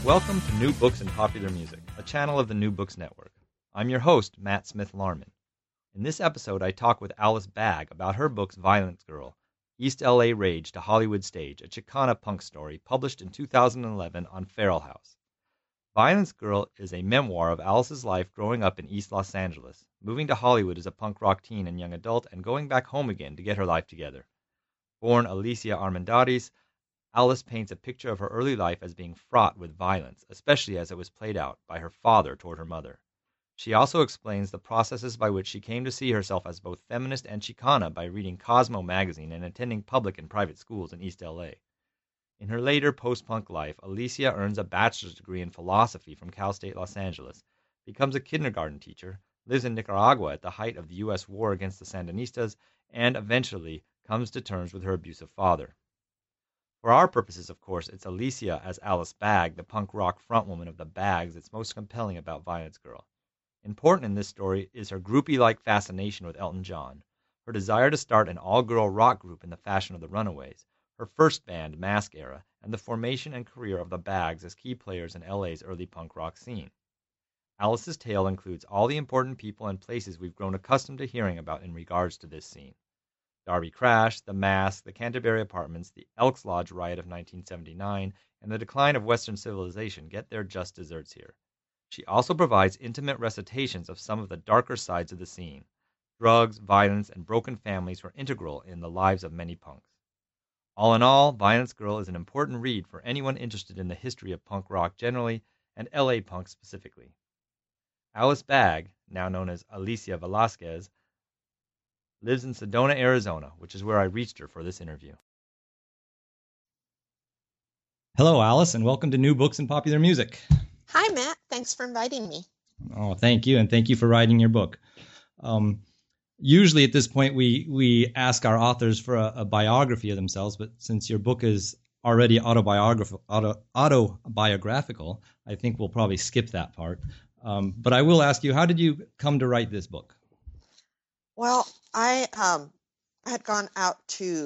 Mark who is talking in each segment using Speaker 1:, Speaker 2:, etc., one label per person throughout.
Speaker 1: Welcome to New Books in Popular Music, a channel of the New Books Network. I'm your host, Matt Smith-Larman. In this episode, I talk with Alice Bagg about her books Violence Girl, East LA Rage to Hollywood Stage, a Chicana punk story published in 2011 on Feral House. Violence Girl is a memoir of Alice's life growing up in East Los Angeles, moving to Hollywood as a punk rock teen and young adult, and going back home again to get her life together. Born Alicia Armendariz, Alice paints a picture of her early life as being fraught with violence, especially as it was played out by her father toward her mother. She also explains the processes by which she came to see herself as both feminist and Chicana by reading Cosmo magazine and attending public and private schools in East LA. In her later post-punk life, Alicia earns a bachelor's degree in philosophy from Cal State Los Angeles, becomes a kindergarten teacher, lives in Nicaragua at the height of the U.S. war against the Sandinistas, and eventually comes to terms with her abusive father. For our purposes, of course, it's Alicia as Alice Bagg, the punk rock frontwoman of the Baggs, that's most compelling about Violence Girl. Important in this story is her groupie-like fascination with Elton John, her desire to start an all-girl rock group in the fashion of the Runaways, her first band, Mask Era, and the formation and career of the Baggs as key players in LA's early punk rock scene. Alice's tale includes all the important people and places we've grown accustomed to hearing about in regards to this scene. Darby Crash, The Mask, the Canterbury Apartments, the Elks Lodge riot of 1979, and the decline of Western civilization get their just desserts here. She also provides intimate recitations of some of the darker sides of the scene. Drugs, violence, and broken families were integral in the lives of many punks. All in all, Violence Girl is an important read for anyone interested in the history of punk rock generally, and LA punk specifically. Alice Bagg, now known as Alicia Velasquez, lives in Sedona, Arizona, which is where I reached her for this interview. Hello, Alice, and welcome to New Books in Popular Music.
Speaker 2: Hi, Matt. Thanks for inviting me.
Speaker 1: Oh, thank you, and thank you for writing your book. Usually at this point, we ask our authors for a biography of themselves, but since your book is already autobiographical, I think we'll probably skip that part. But I will ask you, how did you come to write this book?
Speaker 2: Well, I had gone out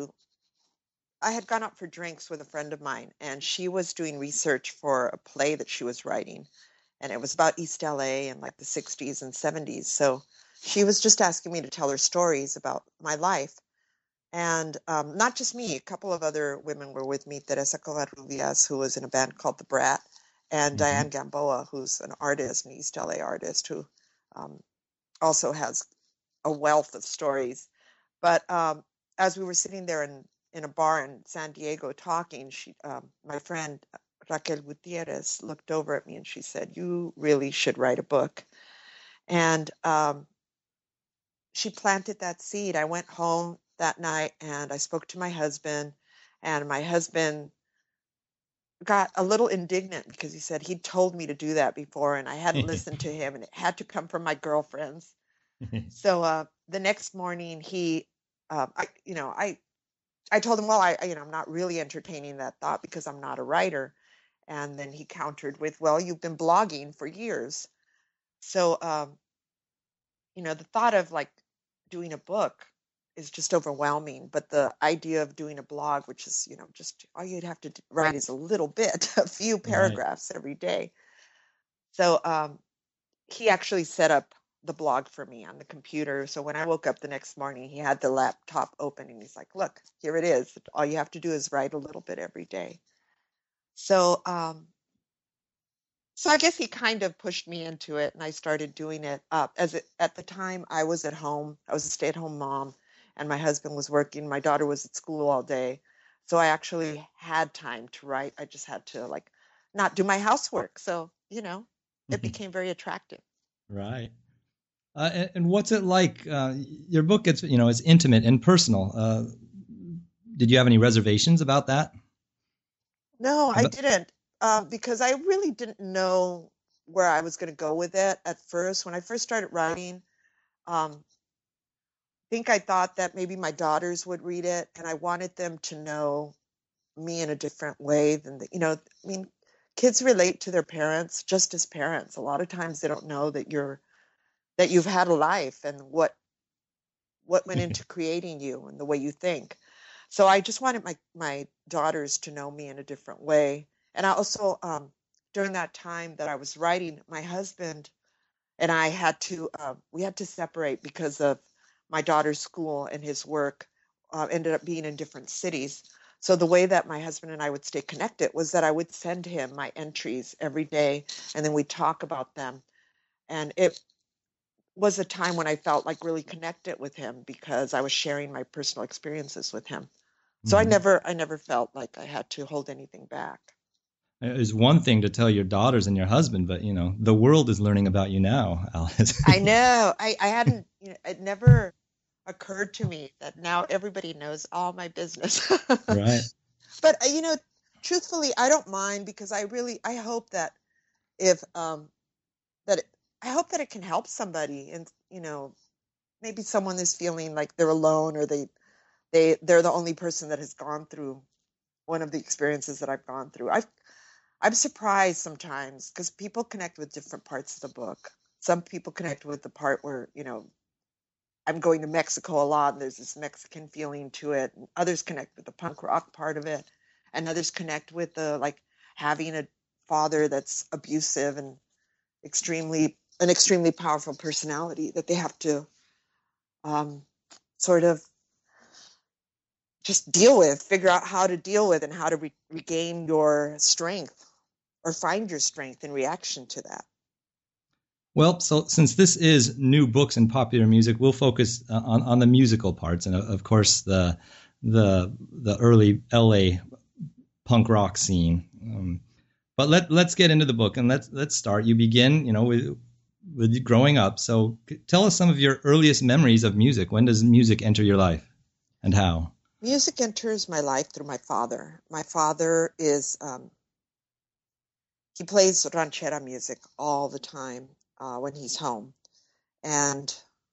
Speaker 2: for drinks with a friend of mine, and she was doing research for a play that she was writing, and it was about East LA in like the 60s and 70s. So she was just asking me to tell her stories about my life. And not just me, a couple of other women were with me, Teresa Covarrubias, who was in a band called The Brat, and Diane Gamboa, who's an artist, an East LA artist, who also has a wealth of stories. But as we were sitting there in a bar in San Diego talking, my friend Raquel Gutierrez looked over at me and she said, "You really should write a book." And she planted that seed. I went home that night and I spoke to my husband, and my husband got a little indignant because he said he'd told me to do that before and I hadn't listened to him, and it had to come from my girlfriends. So the next morning, I told him, well, I'm not really entertaining that thought because I'm not a writer. And then he countered with, well, you've been blogging for years. So, the thought of like doing a book is just overwhelming. But the idea of doing a blog, which is, just all you'd have to write is a little bit, a few paragraphs every day. So he actually set up the blog for me on the computer. So when I woke up the next morning, he had the laptop open and he's like, "Look, here it is. All you have to do is write a little bit every day." So I guess he kind of pushed me into it, and I started doing it. At the time, I was at home. I was a stay-at-home mom, and my husband was working. My daughter was at school all day, so I actually had time to write. I just had to not do my housework. So it became very attractive.
Speaker 1: Right. And what's it like? Your book, it's intimate and personal. Did you have any reservations about that?
Speaker 2: No, I didn't, because I really didn't know where I was going to go with it at first. When I first started writing, I think I thought that maybe my daughters would read it, and I wanted them to know me in a different way than kids relate to their parents just as parents. A lot of times they don't know that you've had a life and what went into creating you and the way you think. So I just wanted my daughters to know me in a different way. And I also during that time that I was writing, my husband and I had to we had to separate because of my daughter's school and his work ended up being in different cities. So the way that my husband and I would stay connected was that I would send him my entries every day, and then we'd talk about them. And it was a time when I felt like really connected with him because I was sharing my personal experiences with him. So
Speaker 1: Hmm.
Speaker 2: I never felt like I had to hold anything back.
Speaker 1: It's one thing to tell your daughters and your husband, but the world is learning about you now, Alice.
Speaker 2: I know. I hadn't, it never occurred to me that now everybody knows all my business.
Speaker 1: Right.
Speaker 2: But truthfully, I don't mind because I hope that if that it, I hope that it can help somebody, and maybe someone is feeling like they're alone, or they're the only person that has gone through one of the experiences that I've gone through. I'm surprised sometimes because people connect with different parts of the book. Some people connect with the part where I'm going to Mexico a lot and there's this Mexican feeling to it. And others connect with the punk rock part of it. And others connect with the like having a father that's abusive and an extremely powerful personality that they have to sort of just figure out how to deal with and how to regain your strength or find your strength in reaction to that.
Speaker 1: Well, so since this is new books in popular music, we'll focus on the musical parts, and of course the early LA punk rock scene. But let's get into the book, and let's start. You begin, with growing up. So tell us some of your earliest memories of music. When does music enter your life, and how?
Speaker 2: Music enters my life through my father. My father is he plays ranchera music all the time when he's home, and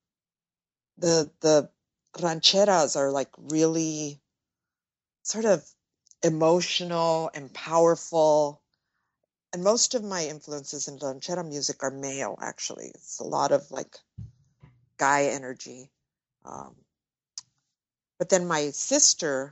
Speaker 2: the rancheras are like really sort of emotional and powerful. And most of my influences in ranchera music are male, actually. It's a lot of like guy energy. Um, but then my sister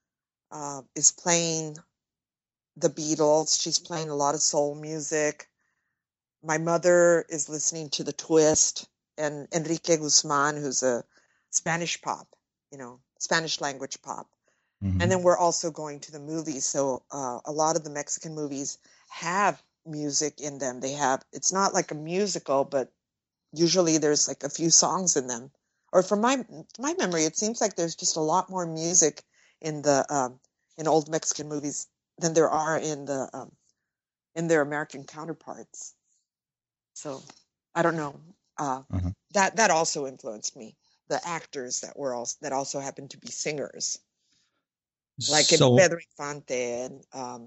Speaker 2: is playing the Beatles. She's playing a lot of soul music. My mother is listening to the Twist and Enrique Guzman, who's a Spanish pop, Spanish language pop. And then
Speaker 1: Mm-hmm.
Speaker 2: we're also going to the movies. So a lot of the Mexican movies have music in them. It's not like a musical, but usually there's like a few songs in them. Or from my memory, it seems like there's just a lot more music in the in old Mexican movies than there are in their American counterparts. So I don't know.
Speaker 1: Uh-huh.
Speaker 2: That also influenced me. The actors that also happen to be singers, like in
Speaker 1: So,
Speaker 2: Pedro Infante and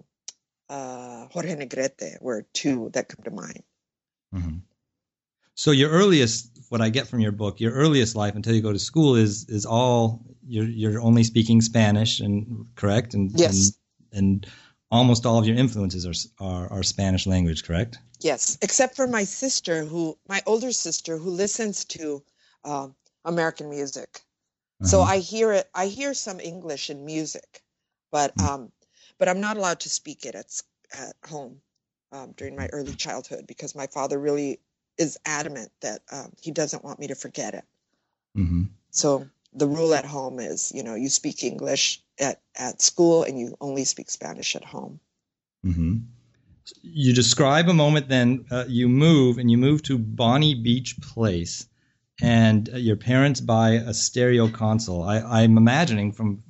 Speaker 2: Jorge Negrete were two that come to mind.
Speaker 1: mhm. So your earliest, what I get from your book, your earliest life until you go to school is all you're only speaking Spanish, and correct,
Speaker 2: Yes,
Speaker 1: and almost all of your influences are Spanish language, correct?
Speaker 2: yes, except for my older sister, who listens to uh, American music. So
Speaker 1: Uh-huh.
Speaker 2: I hear some English in music, but I'm not allowed to speak it at home during my early childhood because my father really is adamant that he doesn't want me to forget it.
Speaker 1: Mm-hmm.
Speaker 2: So the rule at home is, you speak English at school and you only speak Spanish at home.
Speaker 1: Mm-hmm. You describe a moment, then you move to Bonnie Beach Place, and your parents buy a stereo console. I'm imagining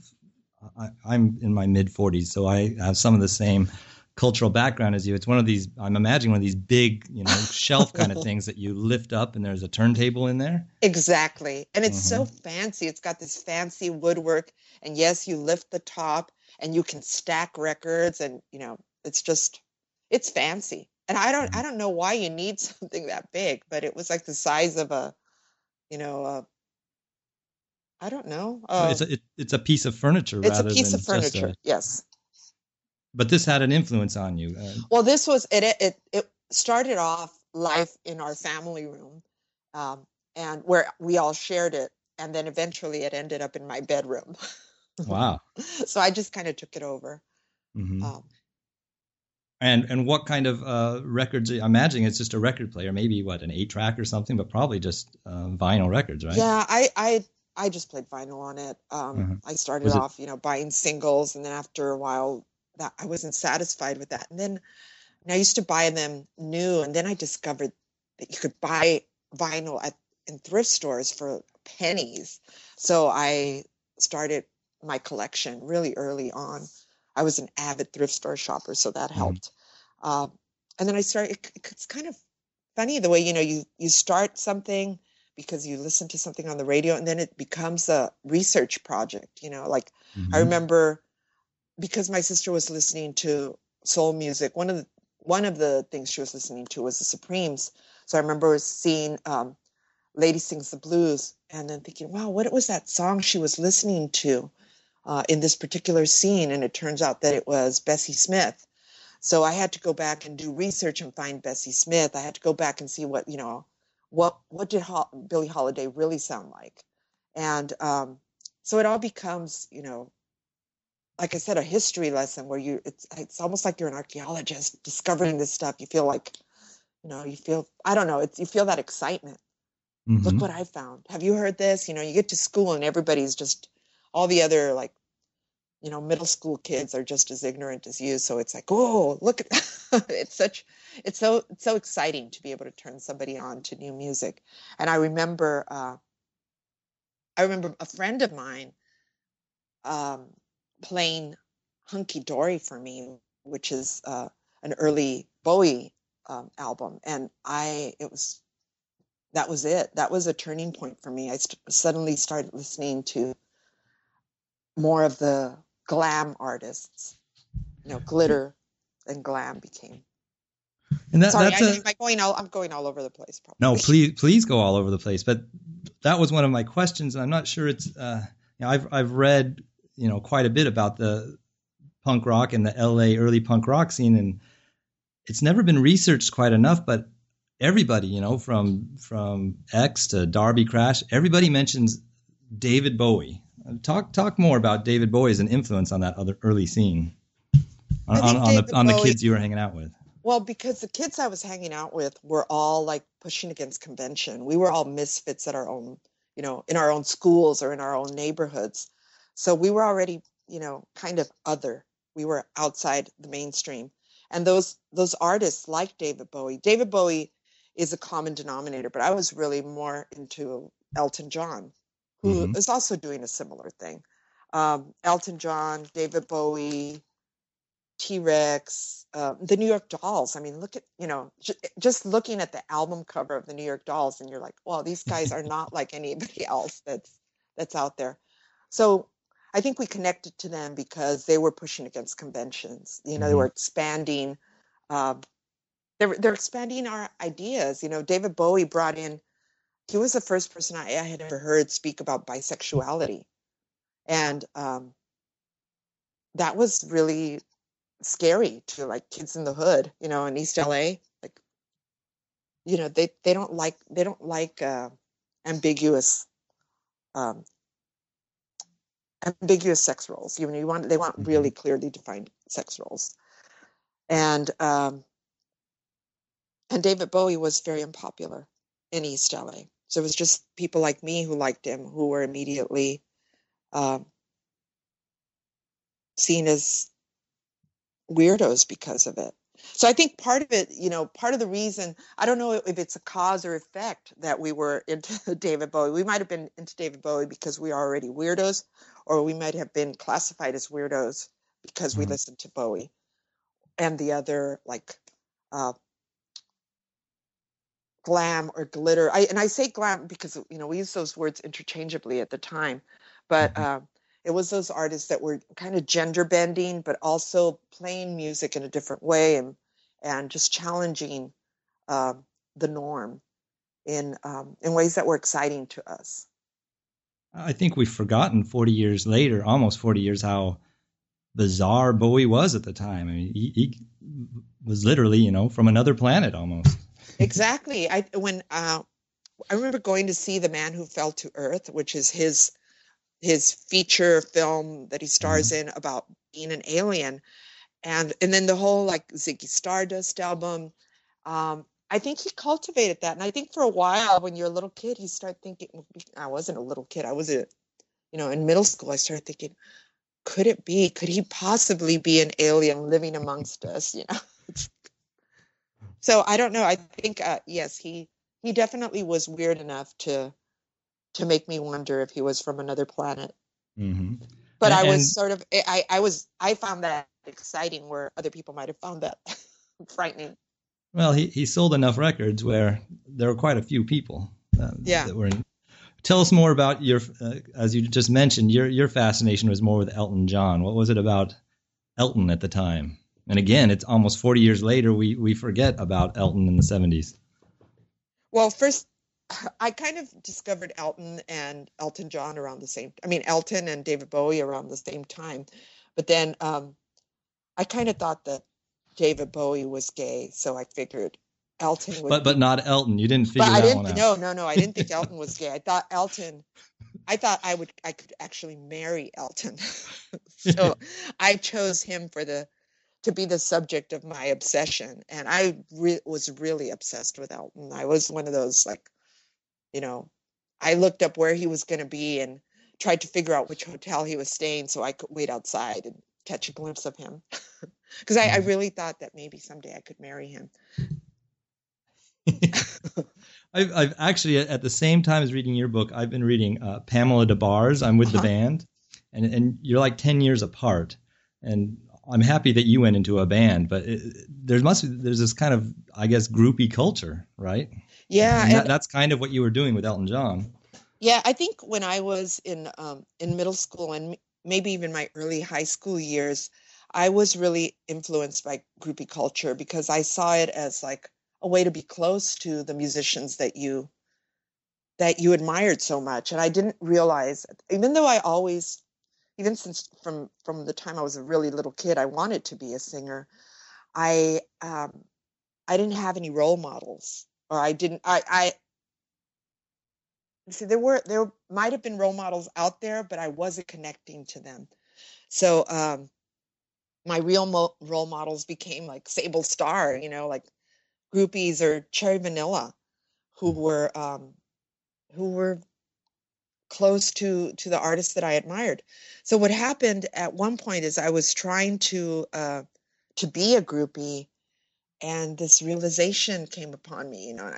Speaker 1: I'm in my mid 40s, so I have some of the same cultural background as you. It's one of these, I'm imagining one of these big, shelf kind of things that you lift up and there's a turntable in there.
Speaker 2: Exactly. And it's
Speaker 1: Mm-hmm.
Speaker 2: so fancy. It's got this fancy woodwork. And yes, you lift the top and you can stack records and it's fancy. And I don't know why you need something that big, but it was like the size of you know, a, I don't know.
Speaker 1: It's a piece of furniture
Speaker 2: It's a
Speaker 1: rather
Speaker 2: piece of
Speaker 1: than just
Speaker 2: furniture. Yes.
Speaker 1: but this had an influence on you.
Speaker 2: Well, this was it started off life in our family room. Um, and where we all shared it, and then eventually it ended up in my bedroom.
Speaker 1: Wow.
Speaker 2: So I just kind of took it over.
Speaker 1: Mm-hmm.
Speaker 2: Um,
Speaker 1: And what kind of records? I'm imagining it's just a record player, maybe what, an 8-track or something, but probably just vinyl records, right?
Speaker 2: Yeah, I just played vinyl on it.
Speaker 1: Uh-huh.
Speaker 2: I started
Speaker 1: Was it?
Speaker 2: off, buying singles, and then after a while, that I wasn't satisfied with that. And I used to buy them new, and then I discovered that you could buy vinyl in thrift stores for pennies. So I started my collection really early on. I was an avid thrift store shopper, so that
Speaker 1: Mhm.
Speaker 2: helped. Uh, and then I started. It's kind of funny the way you start something because you listen to something on the radio, and then it becomes a research project. Like I
Speaker 1: Mhm.
Speaker 2: remember because my sister was listening to soul music. One of the things she was listening to was the Supremes. So I remember seeing Lady Sings the Blues, and then thinking, wow, what was that song she was listening to in this particular scene? And it turns out that it was Bessie Smith. So I had to go back and do research and find Bessie Smith. I had to go back and see what did Billie Holiday really sound like, and so it all becomes, like I said, a history lesson where it's almost like you're an archaeologist discovering this stuff. You feel like, I don't know, you feel that excitement. Look what
Speaker 1: Mhm.
Speaker 2: I found. Have you heard this? You get to school and everybody's just all the other, like, middle school kids are just as ignorant as you. So it's like, oh, look at it's so exciting to be able to turn somebody on to new music. And I remember a friend of mine um, playing Hunky Dory for me, which is an early Bowie album, and that was it. That was a turning point for me. I suddenly started listening to more of the glam artists. Glitter and glam became.
Speaker 1: And
Speaker 2: Sorry,
Speaker 1: that's a
Speaker 2: am I going all? I'm going all over the place,
Speaker 1: no.
Speaker 2: probably.
Speaker 1: Please go all over the place. But that was one of my questions, and I'm not sure it's. I've read quite a bit about the punk rock and the L.A. early punk rock scene, and it's never been researched quite enough. But everybody, from X to Darby Crash, everybody mentions David Bowie. Talk more about David Bowie as an influence on that other early scene,
Speaker 2: I think David
Speaker 1: on the
Speaker 2: Bowie.
Speaker 1: kids you were hanging out with.
Speaker 2: Well, because the kids I was hanging out with were all like pushing against convention. We were all misfits at our own, in our own schools or in our own neighborhoods. So we were already, kind of other. We were outside the mainstream. And those artists like David Bowie. David Bowie is a common denominator, but I was really more into Elton John, who
Speaker 1: Mm-hmm.
Speaker 2: is also doing a similar thing. Elton John, David Bowie, T-Rex, the New York Dolls. I mean, look at, just looking at the album cover of the New York Dolls, and you're like, well, these guys are not like anybody else that's out there. So I think we connected to them because they were pushing against conventions. They
Speaker 1: Mm-hmm.
Speaker 2: were expanding. Uh, they're expanding our ideas. David Bowie brought in. He was the first person I had ever heard speak about bisexuality, and that was really scary to like kids in the hood, in East LA. Like, they don't like ambiguous um, ambiguous sex roles. They want
Speaker 1: Mm-hmm.
Speaker 2: really clearly defined sex roles. And David Bowie was very unpopular in East LA. So it was just people like me who liked him who were immediately um, seen as weirdos because of it. So I think part of it, part of the reason, I don't know if it's a cause or effect that we were into David Bowie. We might have been into David Bowie because we are already weirdos, or we might have been classified as weirdos because we
Speaker 1: Mm-hmm.
Speaker 2: listened to Bowie and the other like uh, glam or glitter. I say glam because we use those words interchangeably at the time, but
Speaker 1: Mm-hmm.
Speaker 2: it was those artists that were kind of gender bending, but also playing music in a different way and just challenging uh, the norm in ways that were exciting to us.
Speaker 1: I think we've forgotten 40 years later, almost 40 years, how bizarre Bowie was at the time. I mean, he was literally, from another planet almost.
Speaker 2: Exactly. I remember going to see The Man Who Fell to Earth, which is his feature film that he stars
Speaker 1: Mm-hmm.
Speaker 2: in about being an alien. And then the whole like Ziggy Stardust album, I think he cultivated that. And I think for a while, when you're a little kid, you start thinking, I wasn't a little kid. I was in middle school, I started thinking, could he possibly be an alien living amongst us? So I don't know. I think, yes, he definitely was weird enough to make me wonder if he was from another planet.
Speaker 1: Mm-hmm.
Speaker 2: But I was sort of, I found that exciting where other people might have found that frightening.
Speaker 1: Well, he sold enough records where there were quite a few people that were in. Tell us more about your, as you just mentioned, your fascination was more with Elton John. What was it about Elton at the time? And again, it's almost 40 years later, we forget about Elton in the 70s.
Speaker 2: Well, first, I kind of discovered Elton and Elton John around the same, Elton and David Bowie around the same time. But then I kind of thought that David Bowie was gay, so I figured Elton would
Speaker 1: but not Elton. You didn't figure that one out.
Speaker 2: No, I didn't think Elton was gay. I thought I could actually marry Elton. So I chose him to be the subject of my obsession, and I was really obsessed with Elton. I was one of those, like, I looked up where he was going to be and tried to figure out which hotel he was staying so I could wait outside and catch a glimpse of him. Because I really thought that maybe someday I could marry him.
Speaker 1: I've actually, at the same time as reading your book, I've been reading Pamela Des Barres. I'm with the band, and you're like 10 years apart. And I'm happy that you went into a band, but there's this kind of, I guess, groupie culture, right?
Speaker 2: Yeah,
Speaker 1: and that's kind of what you were doing with Elton John.
Speaker 2: Yeah, I think when I was in middle school and maybe even my early high school years, I was really influenced by groupie culture because I saw it as like a way to be close to the musicians that you admired so much. And I didn't realize, even though I always, even since from the time I was a really little kid, I wanted to be a singer. I didn't have any role models, or I didn't. I see there might have been role models out there, but I wasn't connecting to them. So my real role models became like Sable Starr, like groupies, or Cherry Vanilla, who were close to the artists that I admired. So what happened at one point is I was trying to be a groupie, and this realization came upon me. And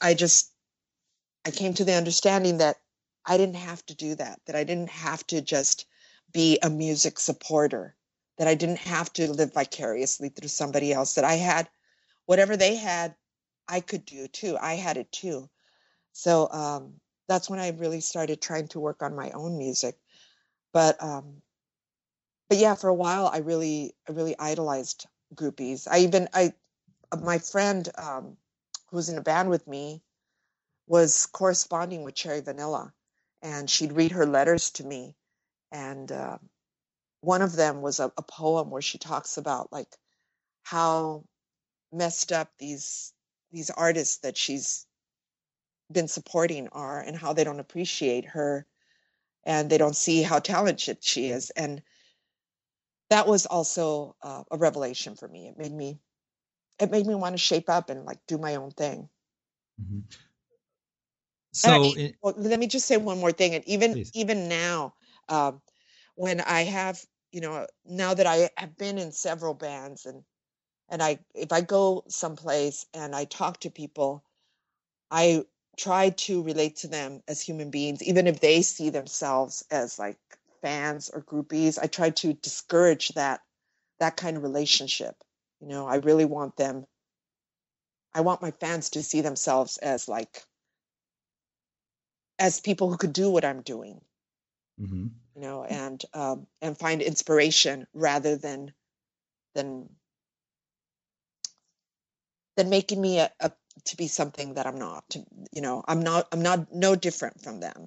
Speaker 2: I came to the understanding that I didn't have to do that. That I didn't have to just be a music supporter. That I didn't have to live vicariously through somebody else. That I had whatever they had, I could do too. I had it too. So that's when I really started trying to work on my own music. But yeah, for a while I really idolized groupies. My friend who was in a band with me was corresponding with Cherry Vanilla, and she'd read her letters to me. And one of them was a poem where she talks about like how messed up these artists that she's been supporting are, and how they don't appreciate her, and they don't see how talented she is. And that was also a revelation for me. It made me want to shape up and like do my own thing.
Speaker 1: Mm-hmm. So
Speaker 2: let me just say one more thing. And
Speaker 1: please.
Speaker 2: even now, when I have, now that I have been in several bands, and if I go someplace and I talk to people, I try to relate to them as human beings, even if they see themselves as like fans or groupies. I try to discourage that kind of relationship. I really want my fans to see themselves as people who could do what I'm doing,
Speaker 1: mm-hmm.
Speaker 2: And find inspiration rather than making me to be something that I'm not. I'm not no different from them.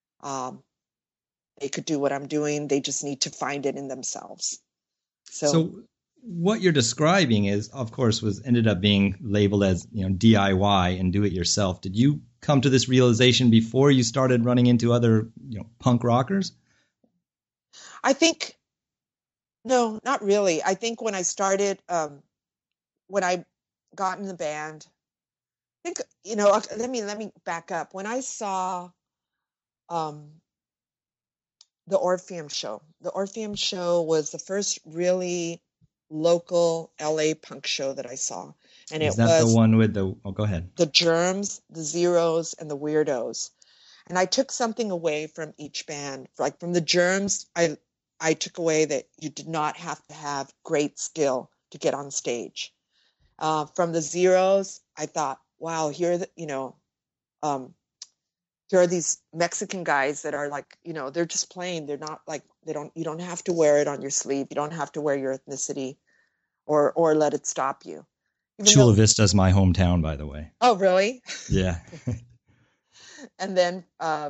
Speaker 2: They could do what I'm doing. They just need to find it in themselves.
Speaker 1: So what you're describing is, of course, ended up being labeled as, DIY and do it yourself. Did you come to this realization before you started running into other, punk rockers?
Speaker 2: I think No, not really. I think when I started, when I got in the band, I think, let me back up. When I saw um, the Orpheum show was the first really local LA punk show that I saw. And
Speaker 1: Is
Speaker 2: it
Speaker 1: that the
Speaker 2: was
Speaker 1: one with the? Oh, go ahead.
Speaker 2: the Germs, the Zeros, and the Weirdos. And I took something away from each band. Like from the Germs, I took away that you did not have to have great skill to get on stage. From the Zeros, I thought, wow, um, here are these Mexican guys that are like, they're just plain. They're not like you don't have to wear it on your sleeve. You don't have to wear your ethnicity or let it stop you. Even
Speaker 1: Chula
Speaker 2: though,
Speaker 1: Vista is my hometown, by the way.
Speaker 2: oh, really?
Speaker 1: Yeah.
Speaker 2: And then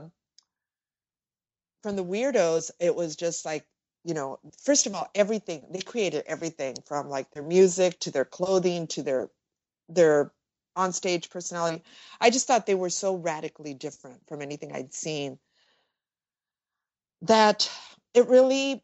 Speaker 2: from the Weirdos, it was just like, first of all, everything they created, everything from like their music to their clothing to their onstage personality. I just thought they were so radically different from anything I'd seen that it really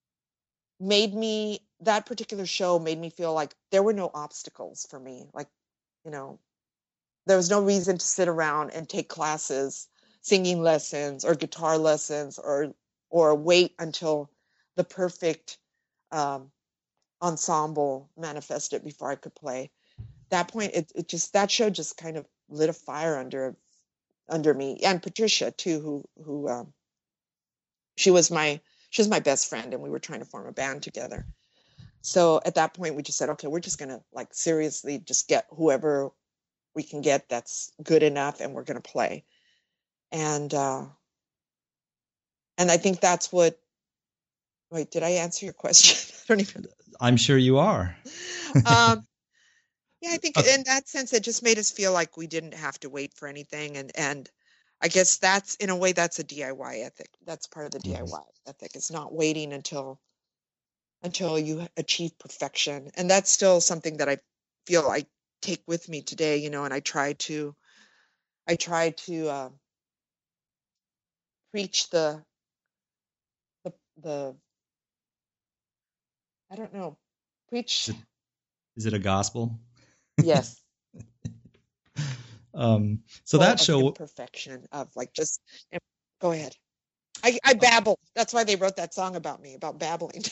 Speaker 2: that particular show made me feel like there were no obstacles for me. Like, you know, there was no reason to sit around and take classes, singing lessons or guitar lessons or wait until the perfect um, ensemble manifested before I could play. That point, that show just kind of lit a fire under me, and Patricia too, who she was my best friend, and we were trying to form a band together. So at that point, we just said, okay, we're just gonna like seriously just get whoever we can get that's good enough, and we're gonna play. And I think that's what. Wait, did I answer your question? I don't even.
Speaker 1: I'm sure you are.
Speaker 2: Yeah, I think in that sense, it just made us feel like we didn't have to wait for anything, and I guess that's in a way that's a DIY ethic. That's part of the DIY ethic. It's not waiting until you achieve perfection, and that's still something that I feel I take with me today. And I try to preach the I don't know, preach.
Speaker 1: Is it a gospel?
Speaker 2: Yes.
Speaker 1: So that
Speaker 2: Of
Speaker 1: show,
Speaker 2: imperfection, of like just go ahead. I babble. That's why they wrote that song about me, about babbling.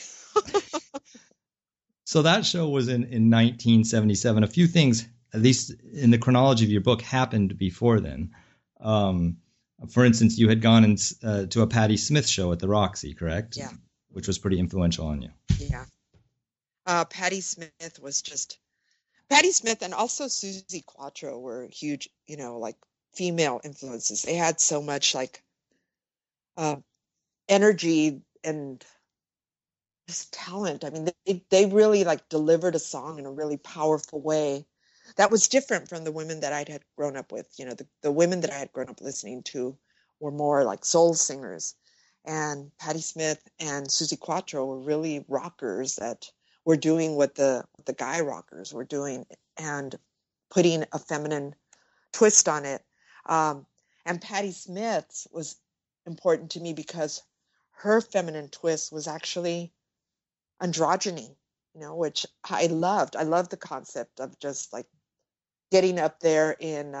Speaker 1: so that show was in 1977. A few things, at least in the chronology of your book, happened before then. For instance, you had gone to a Patti Smith show at the Roxy, correct?
Speaker 2: Yeah.
Speaker 1: Which was pretty influential on you.
Speaker 2: Yeah. Patti Smith and also Suzi Quatro were huge, like female influences. They had so much like energy and just talent. I mean, they really like delivered a song in a really powerful way that was different from the women that I had grown up with. The women that I had grown up listening to were more like soul singers, and Patti Smith and Suzi Quatro were really rockers that were doing what the guy rockers were doing and putting a feminine twist on it. And Patti Smith's was important to me because her feminine twist was actually androgyny, which I loved. I loved the concept of just like getting up there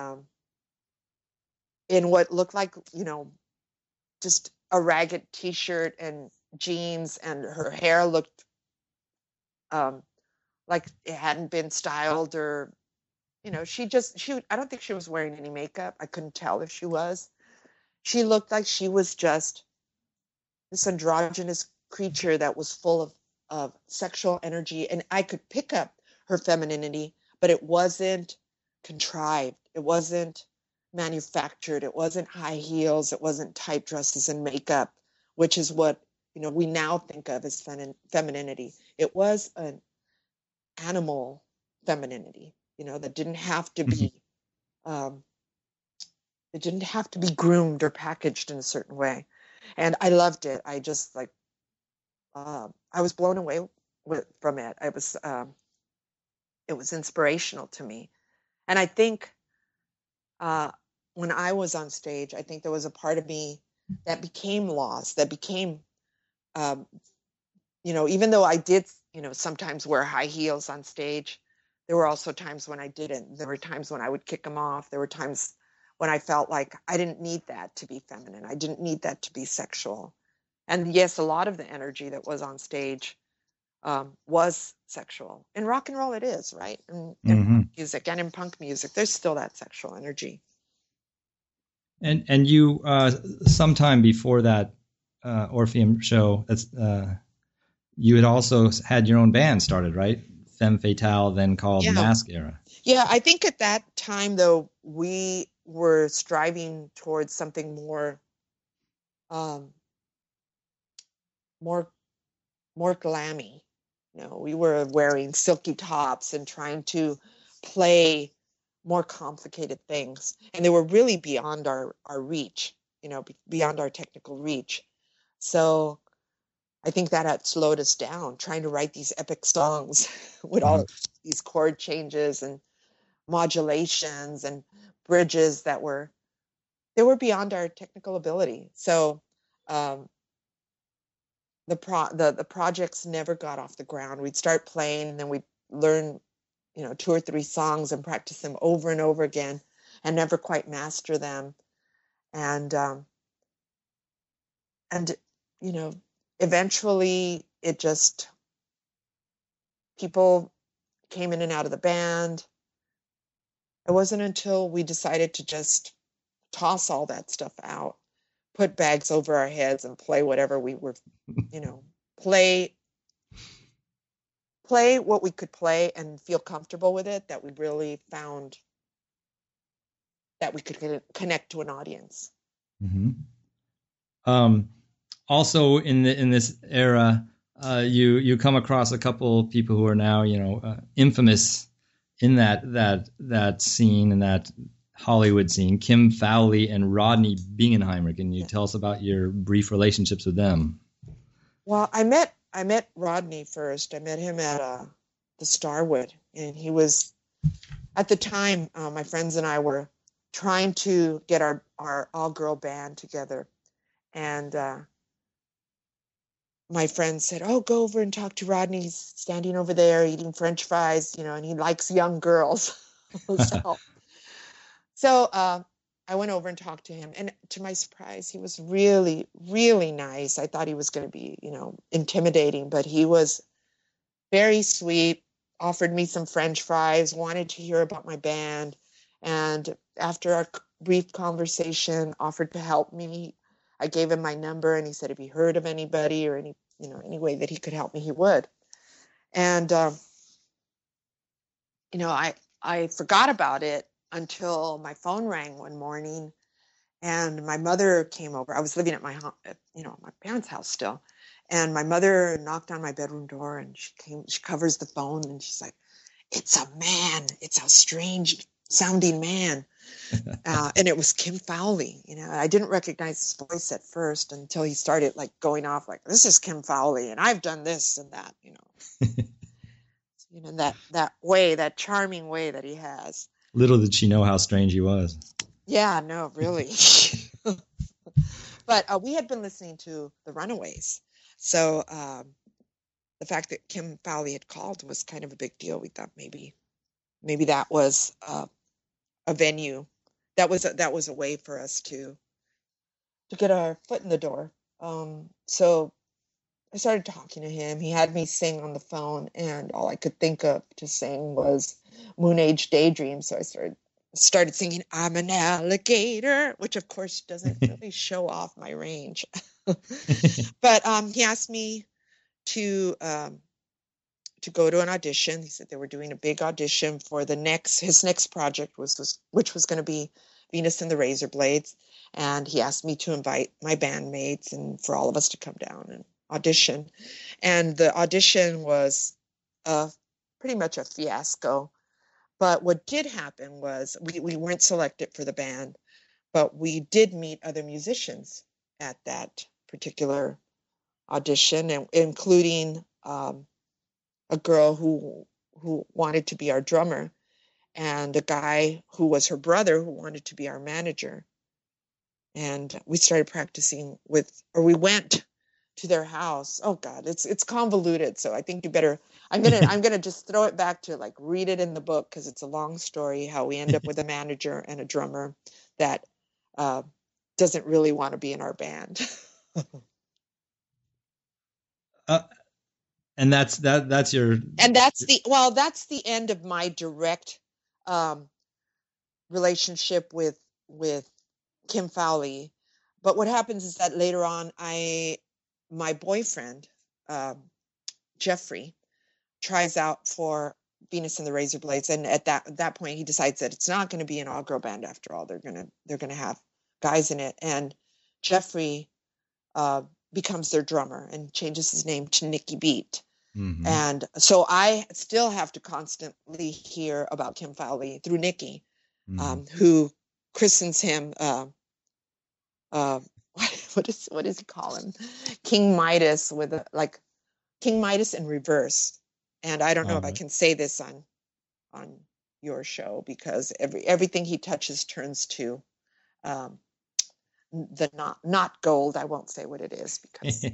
Speaker 2: in what looked like, just a ragged t-shirt and jeans, and her hair looked um, like it hadn't been styled, or I don't think she was wearing any makeup. I couldn't tell if she was. She looked like she was just this androgynous creature that was full of sexual energy, and I could pick up her femininity, but it wasn't contrived. It wasn't manufactured. It wasn't high heels. It wasn't tight dresses and makeup, which is what we now think of as femininity. It was an animal femininity, that didn't have to be um, it didn't have to be groomed or packaged in a certain way. And I loved it. I just like I was blown away from it. It was inspirational to me. And I think when I was on stage, I think there was a part of me that became lost, that became um, even though I did, sometimes wear high heels on stage, there were also times when I didn't. There were times when I would kick them off. There were times when I felt like I didn't need that to be feminine. I didn't need that to be sexual. And yes, a lot of the energy that was on stage was sexual. In rock and roll, it is, right? In
Speaker 1: Mm-hmm.
Speaker 2: music and in punk music, there's still that sexual energy.
Speaker 1: And you sometime before that Orpheum show, you had also had your own band started, right? Femme Fatale, then called
Speaker 2: Yeah.
Speaker 1: Mask Era.
Speaker 2: Yeah, I think at that time, though, we were striving towards something more, more glammy. We were wearing silky tops and trying to play more complicated things, and they were really beyond our reach, beyond our technical reach. So I think that had slowed us down, trying to write these epic songs with all these chord changes and modulations and bridges that were beyond our technical ability. So the projects never got off the ground. We'd start playing, and then we'd learn, 2 or 3 songs and practice them over and over again, and never quite master them. And eventually it just, people came in and out of the band. It wasn't until we decided to just toss all that stuff out, put bags over our heads, and play whatever we were, play what we could play and feel comfortable with it, that we really found that we could connect to an audience.
Speaker 1: Mm-hmm. Also, in this era, you come across a couple people who are now, infamous in that scene, in that Hollywood scene, Kim Fowley and Rodney Bingenheimer. Can you tell us about your brief relationships with them?
Speaker 2: Well, I met Rodney first. I met him at the Starwood, and he was, at the time, my friends and I were trying to get our all-girl band together, and my friend said, "Oh, go over and talk to Rodney. He's standing over there eating French fries, and he likes young girls." So I went over and talked to him, and to my surprise, he was really, really nice. I thought he was going to be, intimidating, but he was very sweet, offered me some French fries, wanted to hear about my band, and after our brief conversation, offered to help me. I gave him my number, and he said if he heard of anybody or any way that he could help me, he would. And I forgot about it until my phone rang one morning, and my mother came over. I was living at my parents' house still, and my mother knocked on my bedroom door, and she covers the phone, and she's like, "It's a man. It's a strange sounding man." And it was Kim Fowley. I didn't recognize his voice at first until he started going off like, "This is Kim Fowley, and I've done this and that," that way, that charming way that he has.
Speaker 1: Little did she know how strange he was.
Speaker 2: Yeah, no, really. But we had been listening to the Runaways, so the fact that Kim Fowley had called was kind of a big deal. We thought maybe that was a venue, that was a way for us to get our foot in the door. So I started talking to him. He had me sing on the phone, and all I could think of to sing was Moon Age Daydream. So I started singing "I'm an Alligator," which of course doesn't really show off my range. But he asked me to go to an audition. He said they were doing a big audition for his next project, which was going to be Venus and the Razor Blades. And he asked me to invite my bandmates and for all of us to come down and audition. And the audition was pretty much a fiasco. But what did happen was we weren't selected for the band, but we did meet other musicians at that particular audition, and including a girl who wanted to be our drummer, and a guy who was her brother who wanted to be our manager. And we started practicing we went to their house. Oh God, it's convoluted. So I think you better. I'm gonna just throw it back to like read it in the book because it's a long story. How we end up with a manager and a drummer that doesn't really want to be in our band.
Speaker 1: And that's your.
Speaker 2: And that's the end of my direct relationship with Kim Fowley. But what happens is that later on, my boyfriend Jeffrey tries out for Venus and the Razor Blades, and at that point, he decides that it's not going to be an all-girl band after all. They're gonna have guys in it, and Jeffrey becomes their drummer and changes his name to Nicky Beat.
Speaker 1: Mm-hmm.
Speaker 2: And so I still have to constantly hear about Kim Fowley through Nicky, who christens him. What does he call him? King Midas with King Midas in reverse. And I don't know if I can say this on your show because everything he touches turns to the not gold. I won't say what it is because.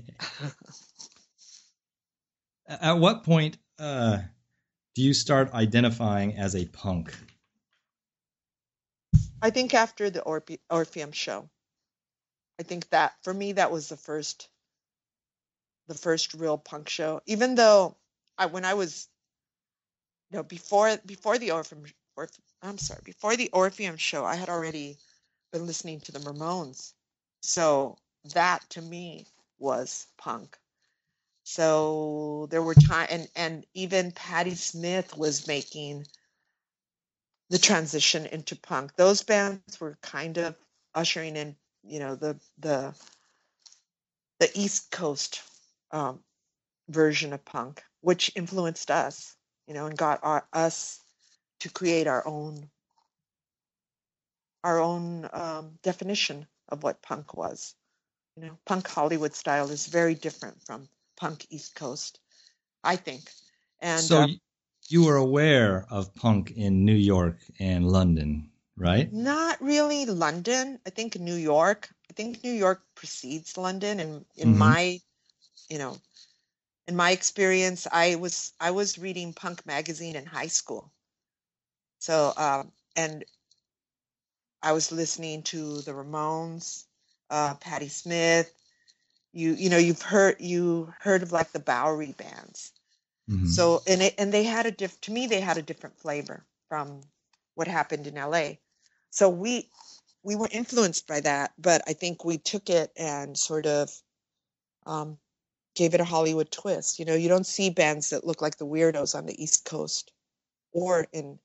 Speaker 1: At what point do you start identifying as a punk?
Speaker 2: I think after the Orpheum show. I think that for me that was the first real punk show. Even though when I was before the before the Orpheum show, I had already been listening to the Ramones. So that to me was punk. So there were times, and even Patti Smith was making the transition into punk. Those bands were kind of ushering in, the East Coast version of punk, which influenced us, and got us to create our own definition of what punk was. Punk Hollywood style is very different from punk East Coast, I think. And
Speaker 1: so you were aware of punk in New York and London, right?
Speaker 2: Not really London. I think New York. I think New York precedes London. And in my, in my experience, I was reading punk magazine in high school. So and I was listening to the Ramones, Patti Smith. You've heard of like the Bowery bands. So and they had to me they had a different flavor from what happened in LA. So we were influenced by that, but I think we took it and sort of gave it a Hollywood twist. You don't see bands that look like the Weirdos on the East Coast or in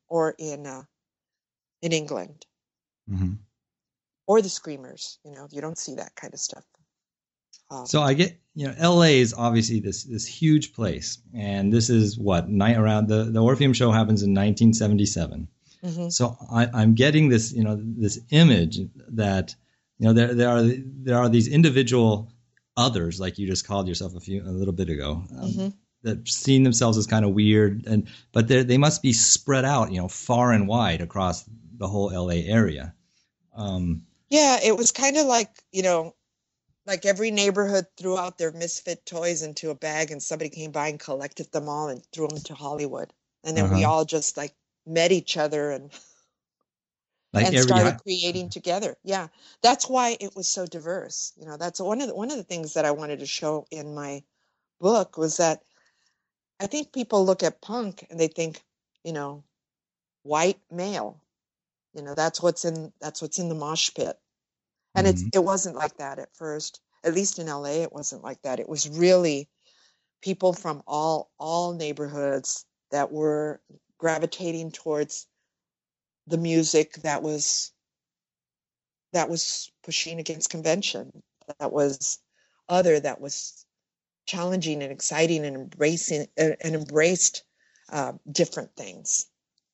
Speaker 2: England. Or the Screamers. You don't see that kind of stuff.
Speaker 1: So I get, LA is obviously this huge place, and this is what around the Orpheum show happens in 1977. So I'm getting this, this image that, there are these individual others, like you just called yourself a little bit ago, that seen themselves as kind of weird, but they must be spread out, far and wide across the whole LA area.
Speaker 2: Yeah, it was kind of like, like every neighborhood threw out their misfit toys into a bag and somebody came by and collected them all and threw them to Hollywood. And then we all just like met each other and started creating together. Yeah. That's why it was so diverse. That's one of the things that I wanted to show in my book was that I think people look at punk and they think, white male, that's what's in the mosh pit. And it wasn't like that at first. At least in LA, it wasn't like that. It was really people from all neighborhoods that were gravitating towards the music that was pushing against convention, that was other, that was challenging and exciting and embraced different things.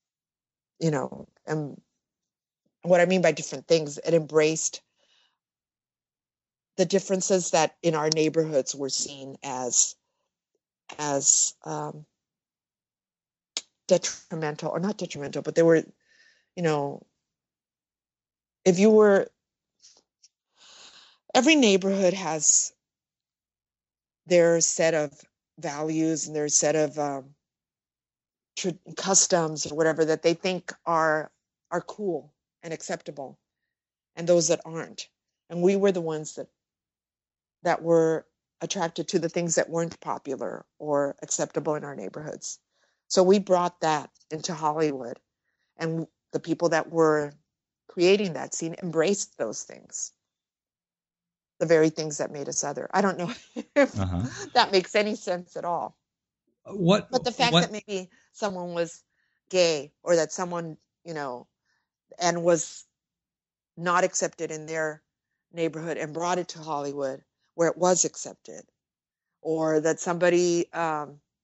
Speaker 2: And what I mean by different things, it embraced the differences that in our neighborhoods were seen as detrimental, or not detrimental, but they were, every neighborhood has their set of values and their set of customs or whatever that they think are cool and acceptable, and those that aren't. And we were the ones that were attracted to the things that weren't popular or acceptable in our neighborhoods. So we brought that into Hollywood, and the people that were creating that scene embraced those things, the very things that made us other. I don't know if that makes any sense at all. But the fact that maybe someone was gay, or that someone, and was not accepted in their neighborhood and brought it to Hollywood where it was accepted, or that somebody, I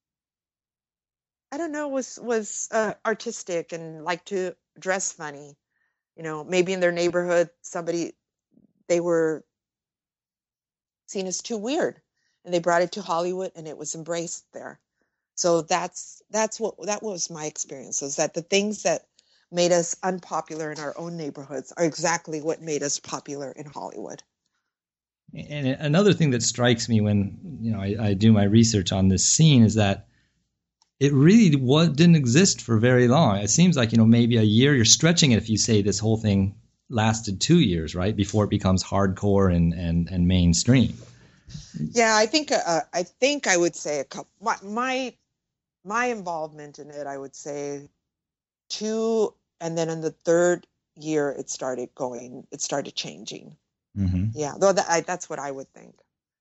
Speaker 2: don't know, was artistic and liked to dress funny, maybe in their neighborhood, they were seen as too weird, and they brought it to Hollywood and it was embraced there. So that was my experience, is that the things that made us unpopular in our own neighborhoods are exactly what made us popular in Hollywood.
Speaker 1: And another thing that strikes me when I do my research on this scene is that it really didn't exist for very long. It seems like maybe a year. You're stretching it if you say this whole thing lasted 2 years, right, before it becomes hardcore and mainstream.
Speaker 2: Yeah, I think I would say a couple. My involvement in it, I would say 2, and then in the 3rd year it started changing.
Speaker 1: Mm-hmm.
Speaker 2: Yeah, though that's what I would think.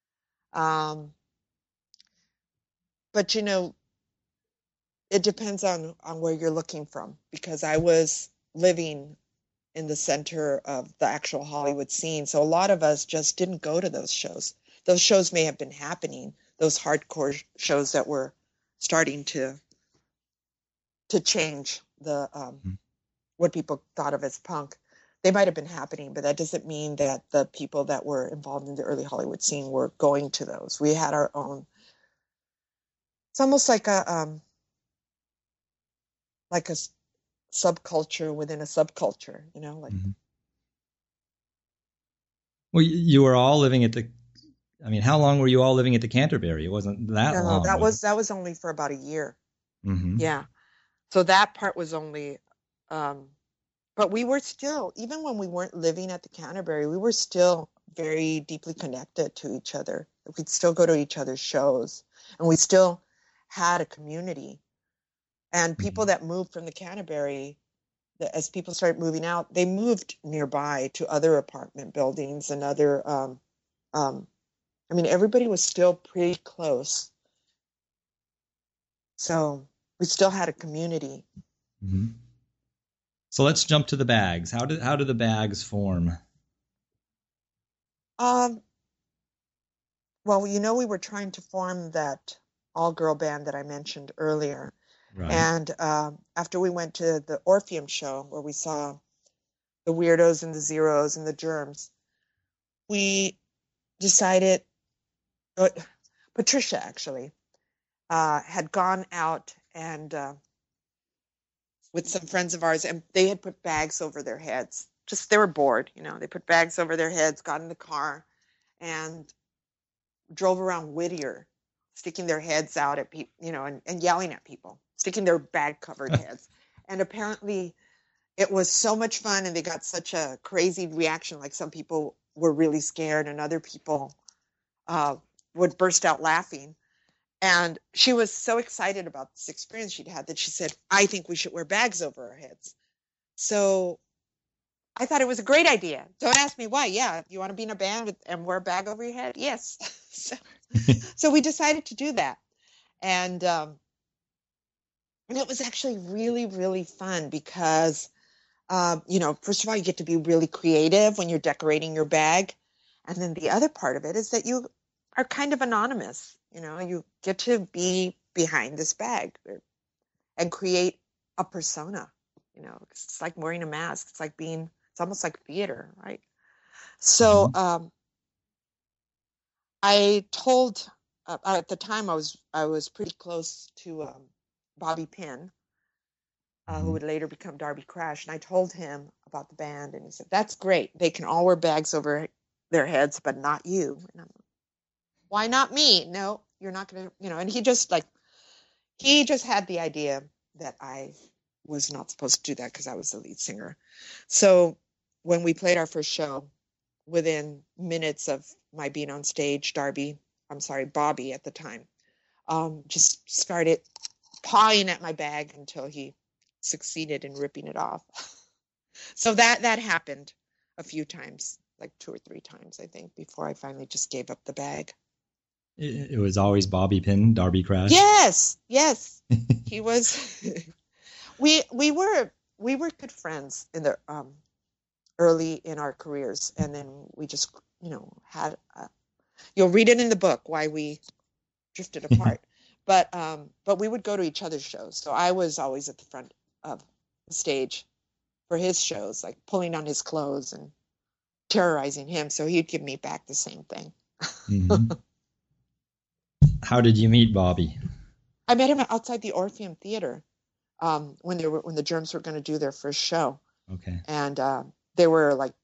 Speaker 2: But it depends on where you're looking from, because I was living in the center of the actual Hollywood scene, so a lot of us just didn't go to those shows. Those shows may have been happening, those hardcore shows that were starting to change the what people thought of as punk. They might have been happening, but that doesn't mean that the people that were involved in the early Hollywood scene were going to those. We had our own. It's almost like a subculture within a subculture,
Speaker 1: Mm-hmm. Well, you were all living at how long were you all living at the Canterbury? It wasn't that long.
Speaker 2: That was only for about a year.
Speaker 1: Mm-hmm.
Speaker 2: Yeah. So that part was only, but we were still, even when we weren't living at the Canterbury, we were still very deeply connected to each other. We'd still go to each other's shows, and we still had a community. And people that moved from the Canterbury, as people started moving out, they moved nearby to other apartment buildings and other, everybody was still pretty close. So we still had a community.
Speaker 1: Mm-hmm. So let's jump to the Bags. How do the Bags form?
Speaker 2: Well, we were trying to form that all-girl band that I mentioned earlier. Right. And after we went to the Orpheum show, where we saw the Weirdos and the Zeros and the Germs, we decided, Patricia actually had gone out and with some friends of ours, and they had put bags over their heads. Just, they were bored, they put bags over their heads, got in the car, and drove around Whittier, sticking their heads out at people, and yelling at people, sticking their bag-covered heads. And apparently it was so much fun, and they got such a crazy reaction. Like, some people were really scared, and other people would burst out laughing. And she was so excited about this experience she'd had that she said, I think we should wear bags over our heads. So I thought it was a great idea. Don't ask me why. Yeah, you want to be in a band and wear a bag over your head? Yes. So we decided to do that. And it was actually really, really fun because, first of all, you get to be really creative when you're decorating your bag. And then the other part of it is that you are kind of anonymous. You get to be behind this bag and create a persona. It's like wearing a mask. It's almost like theater, right? So I told, at the time I was pretty close to Bobby Pinn, who would later become Darby Crash, and I told him about the band, and he said, "That's great. They can all wear bags over their heads, but not you." And I'm like, why not me? No, you're not going to, and he just had the idea that I was not supposed to do that because I was the lead singer. So when we played our first show, within minutes of my being on stage, Bobby at the time, just started pawing at my bag until he succeeded in ripping it off. So that happened a few times, like 2 or 3 times, I think, before I finally just gave up the bag.
Speaker 1: It was always Bobby Pin, Darby Crash.
Speaker 2: Yes. He was. we were good friends in the early in our careers, and then we just had you'll read it in the book why we drifted apart. But we would go to each other's shows, so I was always at the front of the stage for his shows, like pulling on his clothes and terrorizing him, so he'd give me back the same thing.
Speaker 1: Mm-hmm. How did you meet Bobby?
Speaker 2: I met him outside the Orpheum Theater when the Germs were going to do their first show.
Speaker 1: Okay.
Speaker 2: And they were like,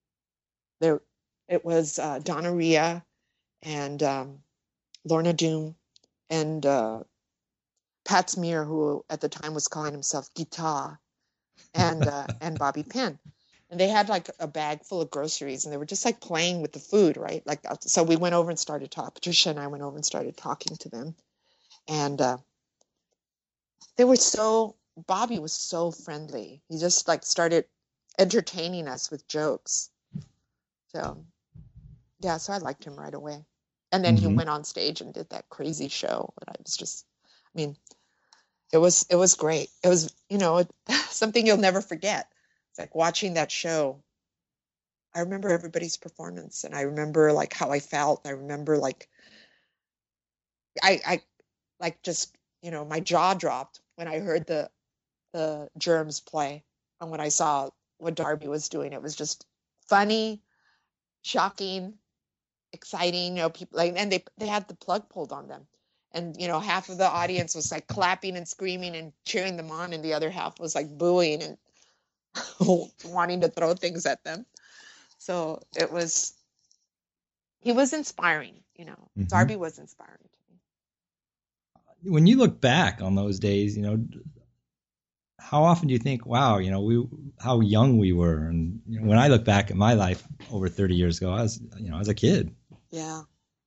Speaker 2: it was Donna Rhea and Lorna Doone and Pat Smear, who at the time was calling himself Guitar, and Bobby Pin. And they had like a bag full of groceries, and they were just like playing with the food, right? Like, so we went over and started talking. Patricia and I went over and started talking to them. And Bobby was so friendly. He just like started entertaining us with jokes. So, yeah, so I liked him right away. And then he went on stage and did that crazy show. And I was just, it was great. It was, something you'll never forget. It's like watching that show. I remember everybody's performance, and I remember like how I felt. I remember like, I like just, my jaw dropped when I heard the Germs play, and when I saw what Darby was doing. It was just funny, shocking, exciting. People and they had the plug pulled on them, and half of the audience was like clapping and screaming and cheering them on, and the other half was like booing and wanting to throw things at them. So he was inspiring. Darby was inspiring to me.
Speaker 1: When you look back on those days, how often do you think, wow, how young we were? And when I look back at my life over 30 years ago, I was a kid.
Speaker 2: Yeah.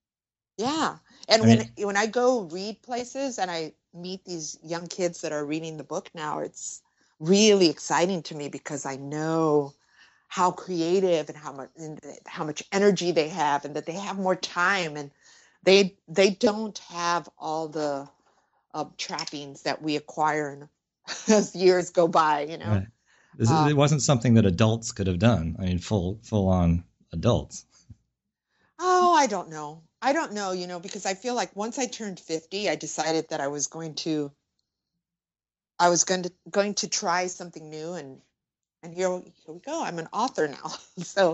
Speaker 2: And when I go read places and I meet these young kids that are reading the book now, it's really exciting to me because I know how creative and how much energy they have, and that they have more time, and they don't have all the trappings that we acquire as years go by.
Speaker 1: Right. It wasn't something that adults could have done. I mean, full on adults.
Speaker 2: Oh, I don't know, because I feel like once I turned 50, I decided that I was going to try something new, and here we go. I'm an author now. So,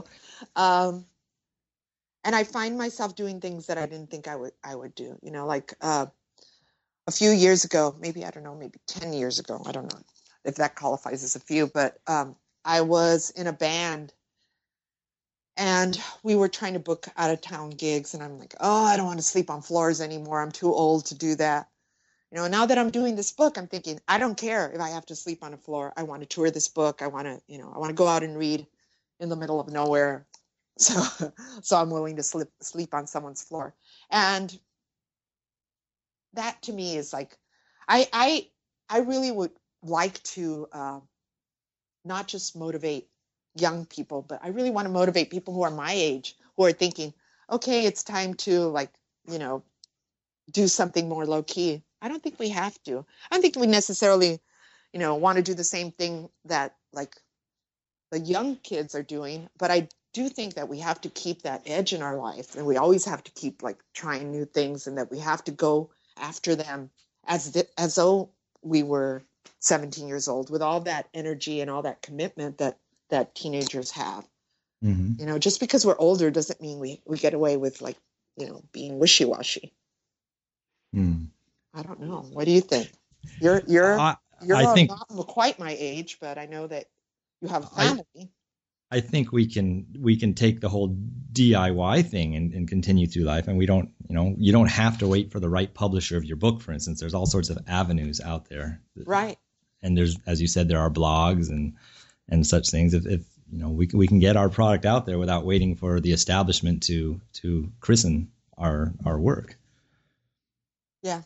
Speaker 2: and I find myself doing things that I didn't think I would do, like a few years ago, maybe 10 years ago. I don't know if that qualifies as a few, but I was in a band, and we were trying to book out of town gigs, and I'm like, oh, I don't want to sleep on floors anymore. I'm too old to do that. Now that I'm doing this book, I'm thinking, I don't care if I have to sleep on a floor. I want to tour this book. I want to go out and read in the middle of nowhere. So I'm willing to sleep on someone's floor. And that to me is like, I really would like to not just motivate young people, but I really want to motivate people who are my age, who are thinking, okay, it's time to do something more low key. I don't think we have to. I don't think we necessarily, want to do the same thing that like the young kids are doing, but I do think that we have to keep that edge in our life, and we always have to keep trying new things, and that we have to go after them as though we were 17 years old, with all that energy and all that commitment that teenagers have. Mm-hmm. Just because we're older doesn't mean we get away with being wishy-washy. I don't know. What do you think? You're not quite my age, but I know that you have a family.
Speaker 1: I think we can take the whole DIY thing and continue through life, and we don't you don't have to wait for the right publisher of your book. For instance, there's all sorts of avenues out there,
Speaker 2: Right.
Speaker 1: and there's, as you said, there are blogs and such things. If we can get our product out there without waiting for the establishment to christen our work.
Speaker 2: Yeah.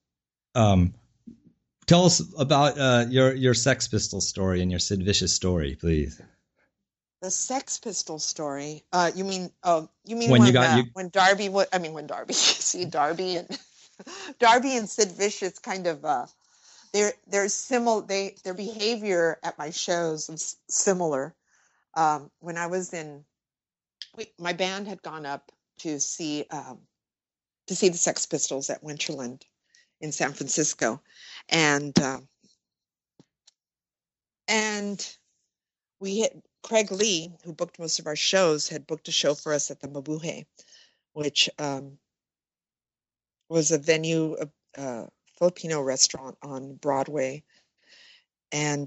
Speaker 1: Tell us about your Sex Pistols story and your Sid Vicious story, please.
Speaker 2: The Sex Pistols story. You mean
Speaker 1: When you got
Speaker 2: when Darby? When Darby? See, Darby and Darby and Sid Vicious kind of they're similar. Their behavior at my shows was similar. When I was my band had gone up to see the Sex Pistols at Winterland in San Francisco, and we hit Craig Lee, who booked most of our shows, had booked a show for us at the Mabuhay, which was a venue, a Filipino restaurant on Broadway. And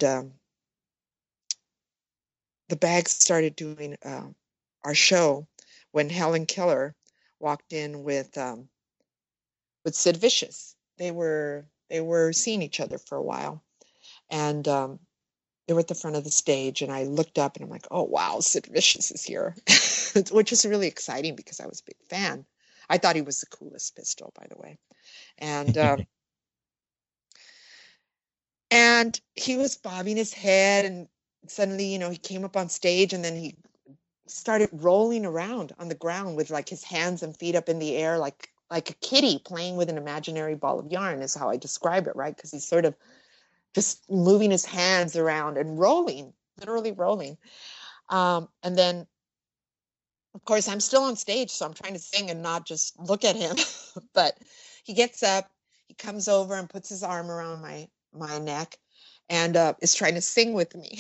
Speaker 2: the Bags started doing our show when Helen Keller walked in with Sid Vicious. They were seeing each other for a while, and they were at the front of the stage, and I looked up and I'm like, oh wow, Sid Vicious is here, which is really exciting because I was a big fan. I thought he was the coolest Pistol, by the way, and and he was bobbing his head, and suddenly, he came up on stage, and then he started rolling around on the ground with like his hands and feet up in the air, like a kitty playing with an imaginary ball of yarn, is how I describe it, right? Because he's sort of just moving his hands around and rolling, literally rolling. And then, of course, I'm still on stage, so I'm trying to sing and not just look at him. But he gets up, he comes over and puts his arm around my neck, and is trying to sing with me,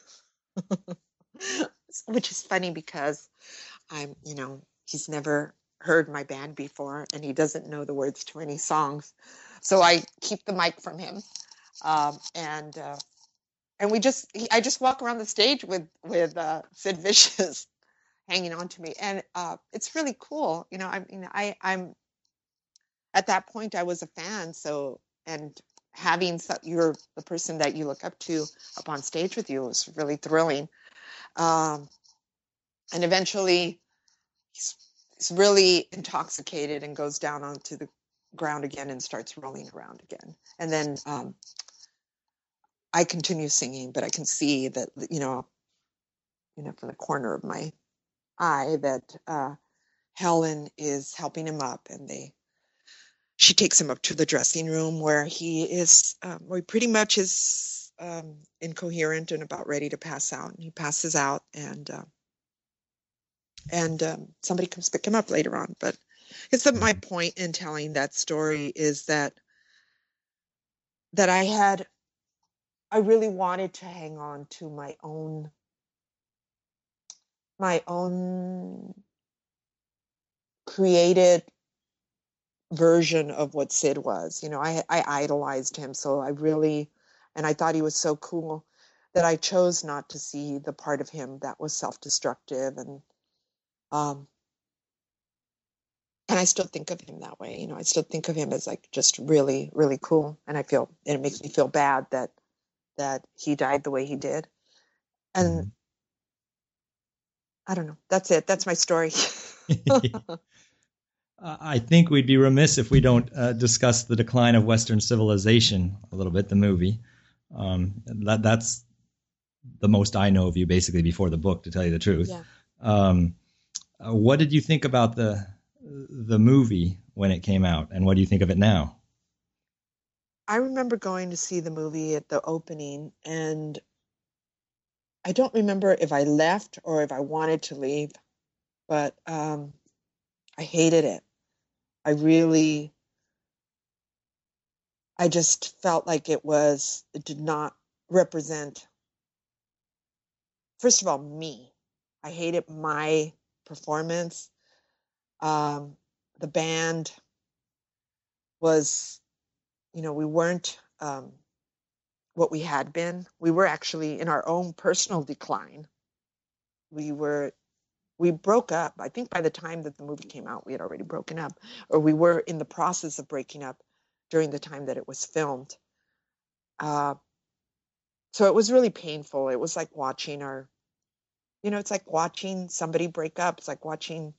Speaker 2: which is funny because he's never heard my band before, and he doesn't know the words to any songs, so I keep the mic from him, and I just walk around the stage with Sid Vicious hanging on to me, and it's really cool. I'm at that point I was a fan, so, and having you're the person that you look up to up on stage with you was really thrilling. And eventually he's really intoxicated and goes down onto the ground again and starts rolling around again. And then I continue singing, but I can see that, from the corner of my eye that Helen is helping him up, and she takes him up to the dressing room where he is, where he pretty much is incoherent and about ready to pass out. And he passes out, and somebody comes pick him up later on. But it's my point in telling that story is that I really wanted to hang on to my own created version of what Sid was. I idolized him, so and I thought he was so cool that I chose not to see the part of him that was self-destructive, and I still think of him that way. I still think of him as like just really, really cool, and it makes me feel bad that he died the way he did. And I don't know. That's it. That's my story.
Speaker 1: I think we'd be remiss if we don't discuss the decline of Western civilization a little bit, the movie. That's the most I know of you, basically, before the book, to tell you the truth.
Speaker 2: Yeah.
Speaker 1: What did you think about the movie when it came out, and what do you think of it now?
Speaker 2: I remember going to see the movie at the opening, and I don't remember if I left or if I wanted to leave, but I hated it. I just felt like it did not represent, first of all, me. I hated my performance. The band was, we weren't what we had been. We were actually in our own personal decline. we broke up. I think by the time that the movie came out, we had already broken up, or we were in the process of breaking up during the time that it was filmed. So it was really painful. It was like watching it's like watching somebody break up. It's like watching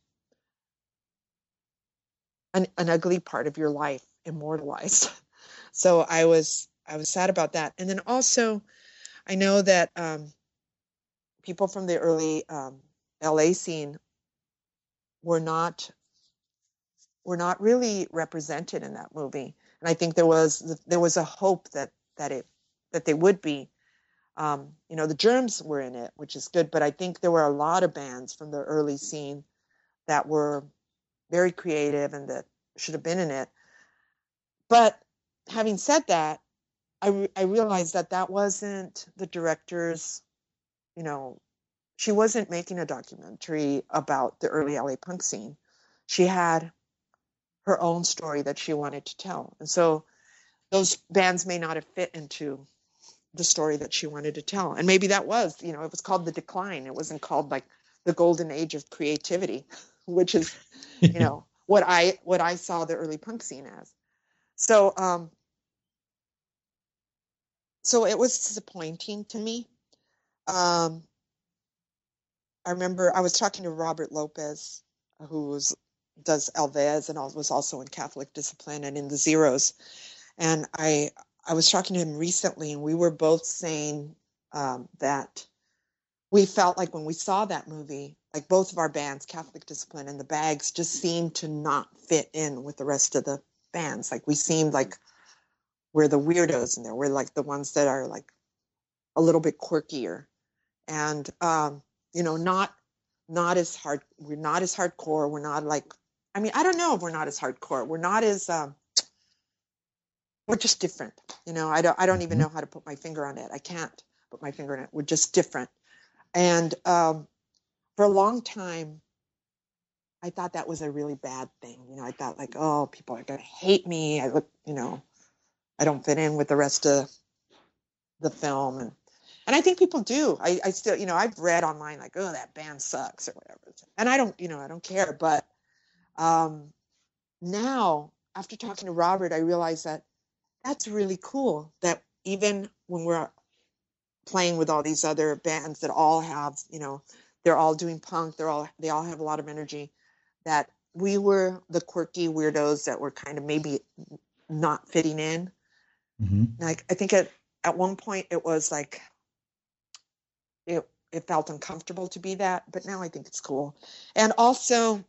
Speaker 2: an ugly part of your life immortalized. So I was sad about that. And then also, I know that people from the early LA scene were not really represented in that movie. And I think there was a hope that they would be. The Germs were in it, which is good, but I think there were a lot of bands from the early scene that were very creative and that should have been in it. But having said that, I realized that wasn't the director's, she wasn't making a documentary about the early LA punk scene. She had her own story that she wanted to tell. And so those bands may not have fit into the story that she wanted to tell. And maybe that was, it was called The Decline. It wasn't called like the golden age of creativity, which is, what I saw the early punk scene as. So, so it was disappointing to me. I remember I was talking to Robert Lopez, who does Alves and was also in Catholic Discipline and in the Zeros. And I was talking to him recently, and we were both saying that we felt like when we saw that movie, like both of our bands, Catholic Discipline and the Bags, just seemed to not fit in with the rest of the bands. Like we seemed like we're the weirdos in there. We're like the ones that are like a little bit quirkier, and not as hard. We're not as hardcore. We're not like. I mean, I don't know if we're not as hardcore. We're not as. We're just different. I don't even know how to put my finger on it. I can't put my finger on it. We're just different. And for a long time, I thought that was a really bad thing. I thought like, oh, people are going to hate me. I look, I don't fit in with the rest of the film. And I think people do. I still, I've read online like, oh, that band sucks or whatever. And I don't care. But now, after talking to Robert, I realized that that's really cool that even when we're playing with all these other bands that all have, they're all doing punk, they all have a lot of energy, that we were the quirky weirdos that were kind of maybe not fitting in.
Speaker 1: Mm-hmm.
Speaker 2: Like I think at one point it was like it felt uncomfortable to be that, but now I think it's cool. And also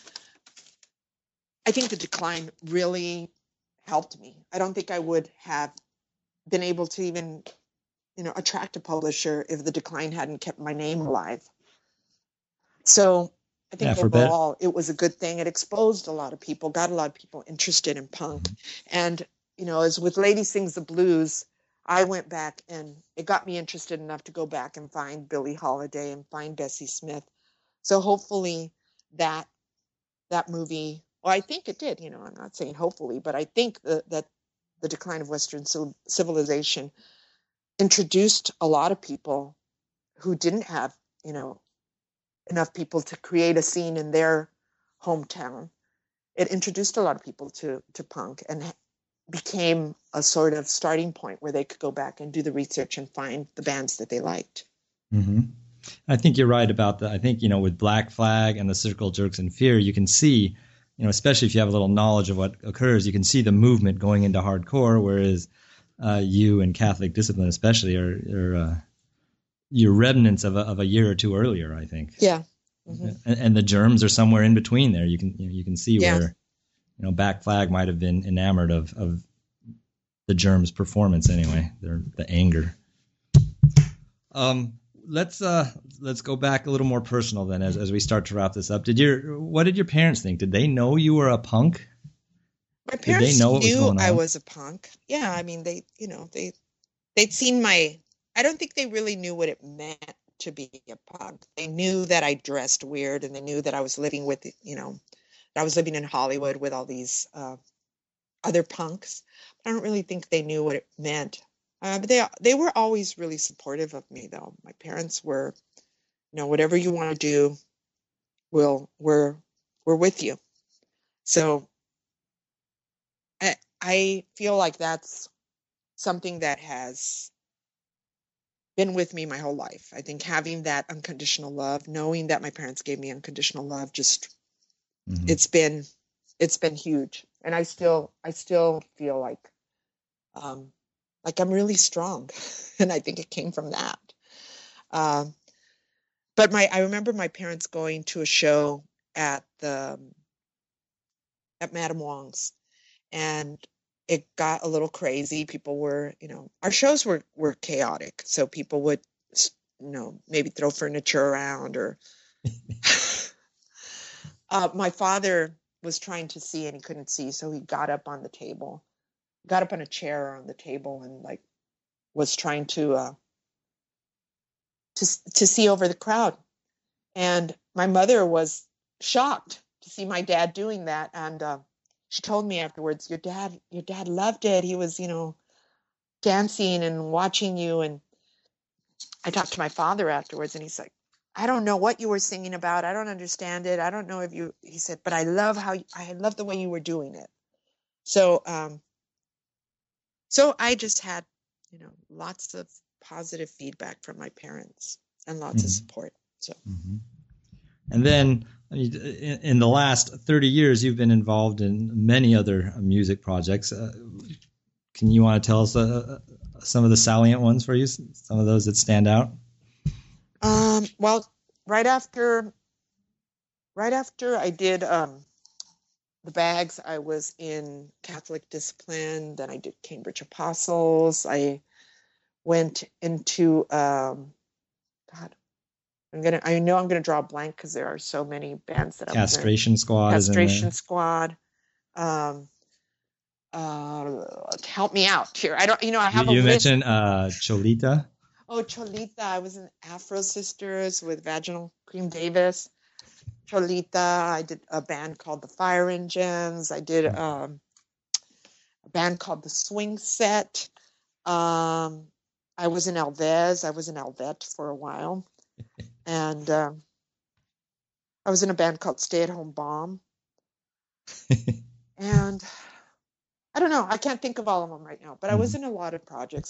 Speaker 2: I think The Decline really helped me. I don't think I would have been able to even attract a publisher if The Decline hadn't kept my name alive. So I think overall it was a good thing. It exposed a lot of people, got a lot of people interested in punk. Mm-hmm. And, as with Lady Sings the Blues, I went back and it got me interested enough to go back and find Billie Holiday and find Bessie Smith. So hopefully that movie, well, I think it did, I'm not saying hopefully, but I think that The Decline of Western Civilization introduced a lot of people who didn't have, enough people to create a scene in their hometown. It introduced a lot of people to punk and became a sort of starting point where they could go back and do the research and find the bands that they liked.
Speaker 1: Mm-hmm. I think you're right about that. I think, with Black Flag and the Circle Jerks and Fear, you can see, especially if you have a little knowledge of what occurs, you can see the movement going into hardcore, whereas you and Catholic Discipline especially are your remnants of a year or two earlier, I think.
Speaker 2: Yeah. Mm-hmm.
Speaker 1: And the Germs are somewhere in between there. You can see where, Black Flag might have been enamored of the Germs' performance anyway. The anger. Let's go back a little more personal then as we start to wrap this up. What did your parents think? Did they know you were a punk?
Speaker 2: My parents knew I was a punk. Yeah, I mean they'd seen I don't think they really knew what it meant to be a punk. They knew that I dressed weird, and they knew that I was living with, that I was living in Hollywood with all these other punks. But I don't really think they knew what it meant. But they were always really supportive of me, though. My parents were whatever you want to do, we're with you. So I feel like that's something that has been with me my whole life. I think having that unconditional love, knowing that my parents gave me unconditional love, just
Speaker 1: Mm-hmm.
Speaker 2: it's been huge. And I still feel like I'm really strong. And I think it came from that. Um, but I remember my parents going to a show at Madame Wong's, and it got a little crazy. People were, our shows were chaotic. So people would, maybe throw furniture around or my father was trying to see and he couldn't see. So he got up on a chair on the table and like was trying to see over the crowd. And my mother was shocked to see my dad doing that. And she told me afterwards, your dad loved it. He was, dancing and watching you. And I talked to my father afterwards and he's like, I don't know what you were singing about. I don't understand it. I don't know he said, but I love the way you were doing it. So, so I just had, lots of positive feedback from my parents and lots of support. So,
Speaker 1: And then in the last 30 years, you've been involved in many other music projects. Can you want to tell us some of the salient ones for you? Some of those that stand out?
Speaker 2: Well, right after I did the Bags, I was in Catholic Discipline. Then I did Cambridge Apostles. I went into God. I know I'm gonna draw a blank because there are so many bands that I was in.
Speaker 1: Castration Squad is in there.
Speaker 2: Castration Squad. Help me out here. I don't. I have
Speaker 1: You
Speaker 2: a list.
Speaker 1: mentioned Cholita.
Speaker 2: Oh, Cholita. I was in Afro Sisters with Vaginal Cream Davis. Cholita. I did a band called the Fire Engines. I did a band called the Swing Set. I was in Alves. I was in Alvet for a while. And I was in a band called Stay at Home Bomb. And I don't know. I can't think of all of them right now, but I was in a lot of projects.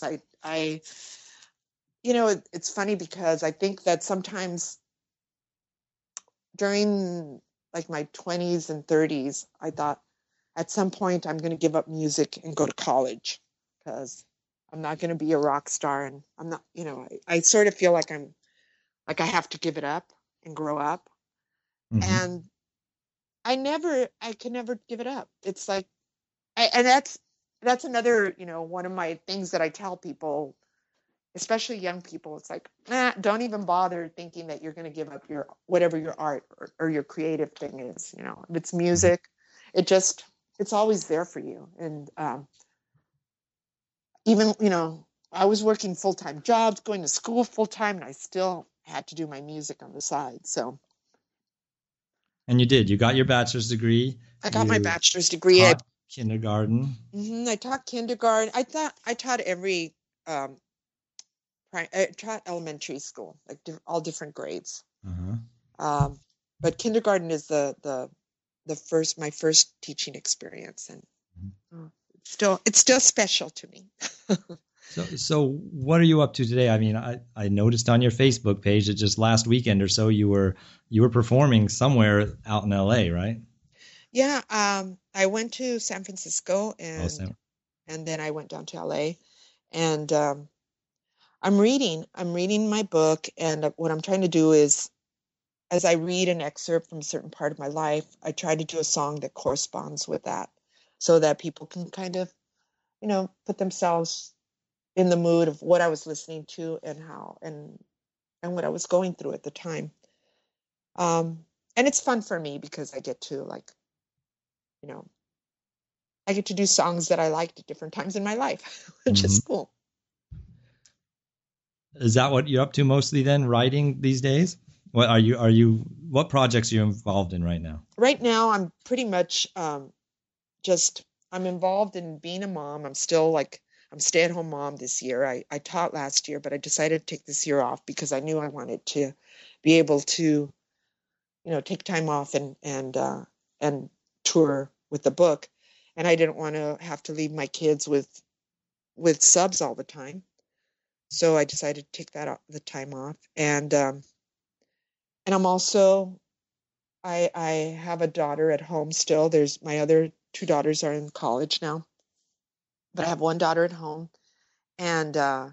Speaker 2: It's funny because I think that sometimes during like my 20s and 30s, I thought at some point I'm going to give up music and go to college because I'm not going to be a rock star. And I'm not, I sort of feel like I have to give it up and grow up. And I can never give it up. It's like, and that's another, one of my things that I tell people, especially young people. It's like, don't even bother thinking that you're going to give up whatever your art or your creative thing is. If it's music, it's always there for you. And even, I was working full-time jobs, going to school full-time, and I still had to do my music on the side. So.
Speaker 1: And you did. You got your bachelor's degree.
Speaker 2: I got my bachelor's degree.
Speaker 1: Taught kindergarten.
Speaker 2: I taught kindergarten. I taught every. I taught elementary school, like all different grades. But kindergarten is my first teaching experience, and it's still special to me.
Speaker 1: So what are you up to today? I mean, I noticed on your Facebook page that just last weekend or so you were performing somewhere out in LA, right?
Speaker 2: Yeah, I went to San Francisco and then I went down to LA, and I'm reading my book, and what I'm trying to do is, as I read an excerpt from a certain part of my life, I try to do a song that corresponds with that, so that people can kind of, put themselves in the mood of what I was listening to and how and what I was going through at the time. And it's fun for me because I get to I get to do songs that I liked at different times in my life, which is cool.
Speaker 1: Is that what you're up to mostly then, writing these days? What projects are you involved in right now?
Speaker 2: Right now, I'm pretty much I'm involved in being a mom. I'm still I'm stay-at-home mom this year. I taught last year, but I decided to take this year off because I knew I wanted to be able to, take time off and tour with the book. And I didn't want to have to leave my kids with subs all the time. So I decided to take the time off. And I'm also, I have a daughter at home still. There's my other 2 daughters are in college now, but I have one daughter at home, and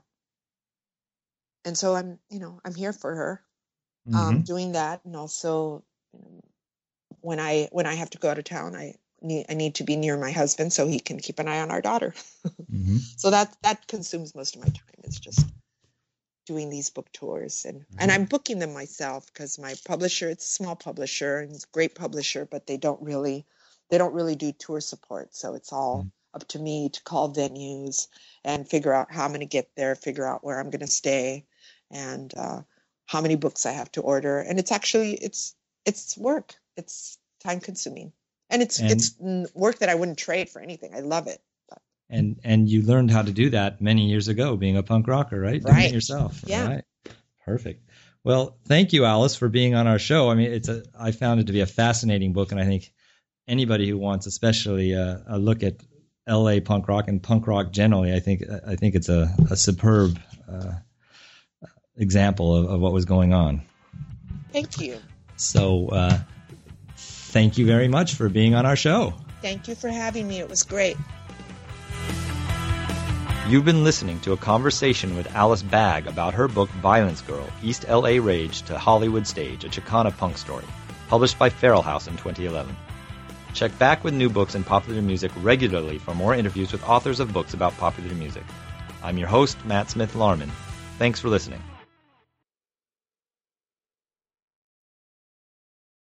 Speaker 2: so I'm here for her, doing that. And also, when I have to go out of town, I need to be near my husband so he can keep an eye on our daughter. So that consumes most of my time. It's just doing these book tours, and I'm booking them myself because my publisher, it's a small publisher and it's a great publisher, but they don't really do tour support. So it's all up to me to call venues and figure out how I'm going to get there, figure out where I'm going to stay, and how many books I have to order. And it's actually, it's work. It's time consuming, and it's work that I wouldn't trade for anything. I love it.
Speaker 1: And you learned how to do that many years ago, being a punk rocker, right? Doing it yourself.
Speaker 2: Yeah.
Speaker 1: Right. Perfect. Well, thank you, Alice, for being on our show. I mean, I found it to be a fascinating book, and I think anybody who wants, especially a look at LA punk rock and punk rock generally, I think it's a superb example of what was going on.
Speaker 2: Thank you.
Speaker 1: So, thank you very much for being on our show.
Speaker 2: Thank you for having me. It was great.
Speaker 1: You've been listening to a conversation with Alice Bagg about her book Violence Girl, East LA Rage to Hollywood Stage, a Chicana punk story, published by Feral House in 2011. Check back with new books and popular music regularly for more interviews with authors of books about popular music. I'm your host, Matt Smith Larman. Thanks for listening.